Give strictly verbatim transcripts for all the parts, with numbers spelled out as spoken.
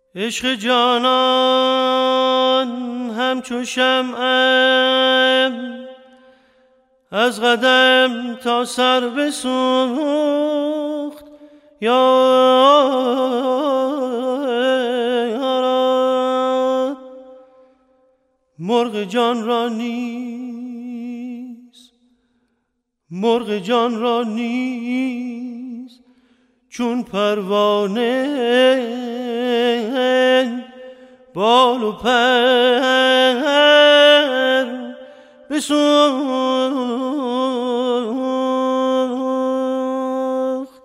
عشق جانان همچو شمعم از قدم تا سر بسوخت یاران. مرغ جان را نیز مرغ جان را نیز چون پروانه بال و پر بسوخت.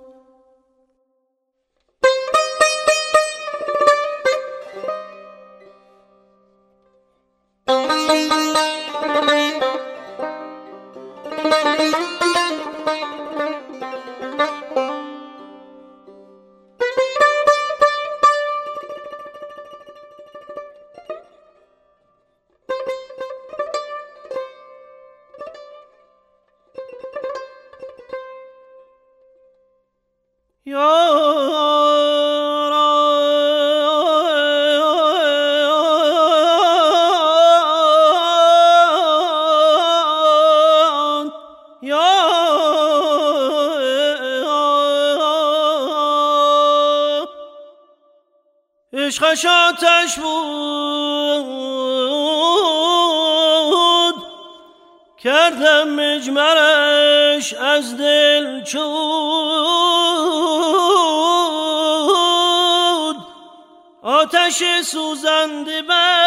عشقش آتش بود کردم مجمرش از دل چود. آتش سوزنده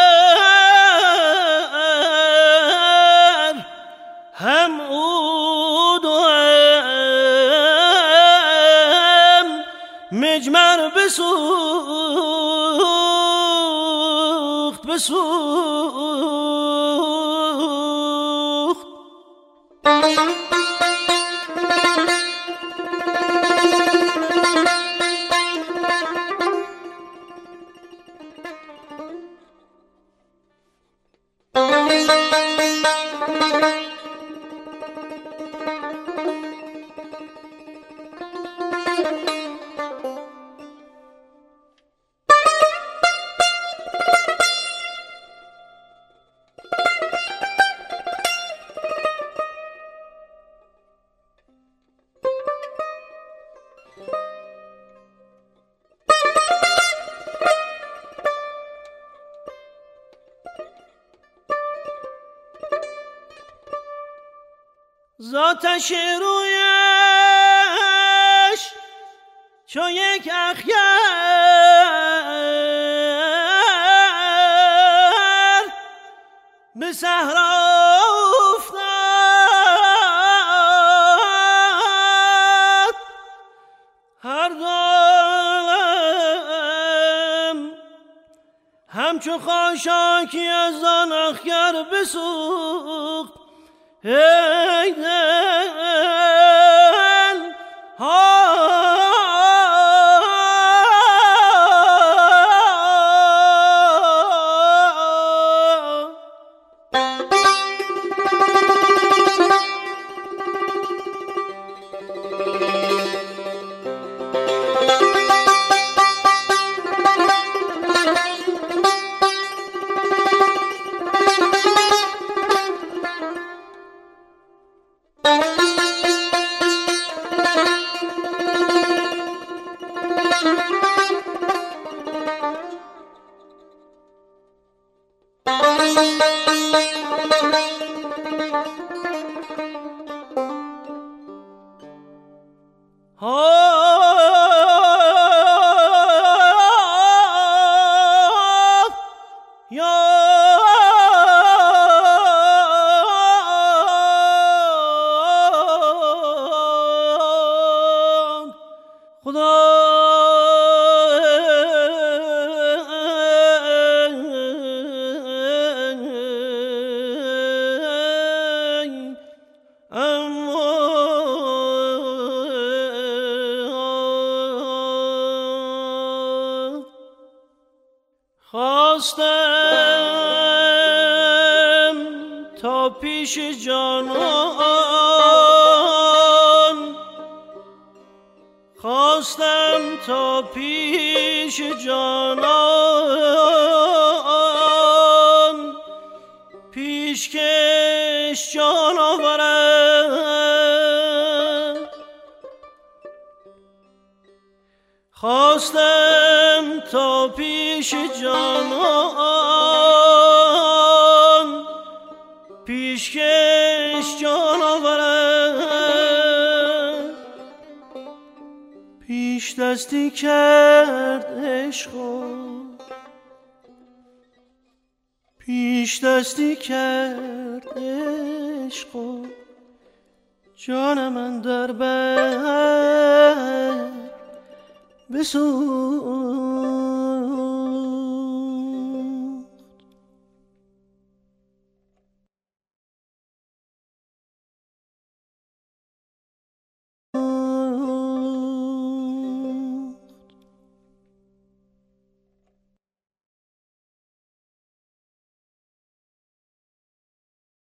بر هم عود و هم مجمر بسوخت بسوخت. ذاتش رویش چو یک اخگر به صحرا افتاد. هر دم همچو خاشاکی از آن اخگر بسوخت. ای دل ها خواستم تا پیش جانان خواستم تا پیش جانان تا پیش جانان پیشکش جان آورد پیش دستی کرد عشق پیش دستی کرد عشق جان من در بر بسوز